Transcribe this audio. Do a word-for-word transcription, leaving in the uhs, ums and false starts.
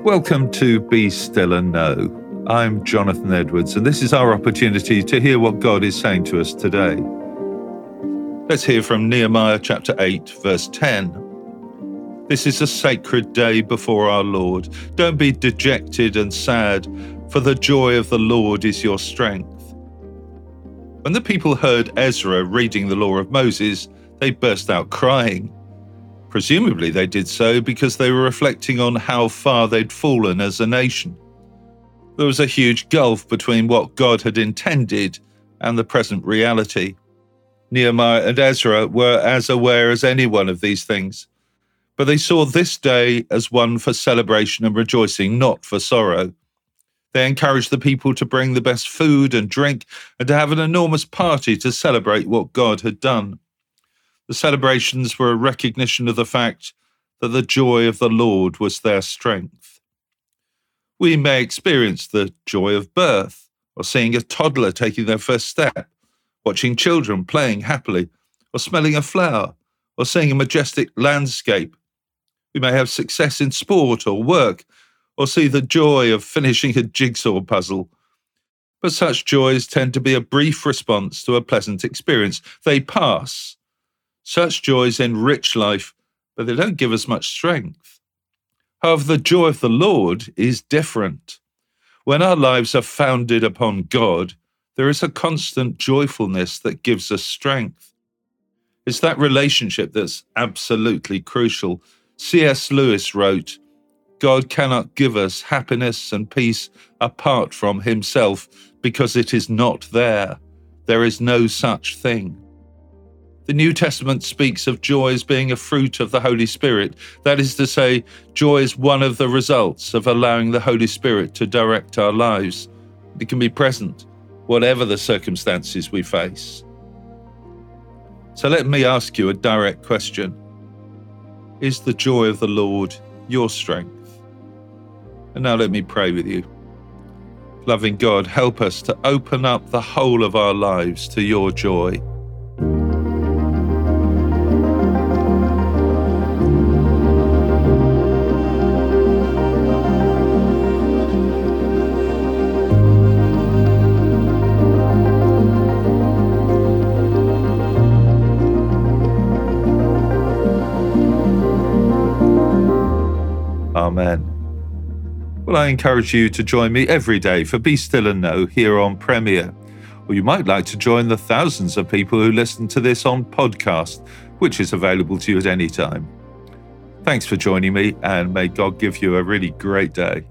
Welcome to Be Still and Know. I'm Jonathan Edwards, and this is our opportunity to hear what God is saying to us today. Let's hear from Nehemiah chapter eight, verse ten. This is a sacred day before our Lord. Don't be dejected and sad, for the joy of the Lord is your strength. When the people heard Ezra reading the law of Moses, they burst out crying. Presumably they did so because they were reflecting on how far they'd fallen as a nation. There was a huge gulf between what God had intended and the present reality. Nehemiah and Ezra were as aware as anyone of these things, but they saw this day as one for celebration and rejoicing, not for sorrow. They encouraged the people to bring the best food and drink and to have an enormous party to celebrate what God had done. The celebrations were a recognition of the fact that the joy of the Lord was their strength. We may experience the joy of birth, or seeing a toddler taking their first step, watching children playing happily, or smelling a flower, or seeing a majestic landscape. We may have success in sport or work, or see the joy of finishing a jigsaw puzzle. But such joys tend to be a brief response to a pleasant experience. They pass. Such joys enrich life, but they don't give us much strength. However, the joy of the Lord is different. When our lives are founded upon God, there is a constant joyfulness that gives us strength. It's that relationship that's absolutely crucial. C S Lewis wrote, God cannot give us happiness and peace apart from himself because it is not there. There is no such thing. The New Testament speaks of joy as being a fruit of the Holy Spirit. That is to say, joy is one of the results of allowing the Holy Spirit to direct our lives. It can be present, whatever the circumstances we face. So let me ask you a direct question. Is the joy of the Lord your strength? And now let me pray with you. Loving God, help us to open up the whole of our lives to your joy. Amen. Well, I encourage you to join me every day for Be Still and Know here on Premier. Or you might like to join the thousands of people who listen to this on podcast, which is available to you at any time. Thanks for joining me, and may God give you a really great day.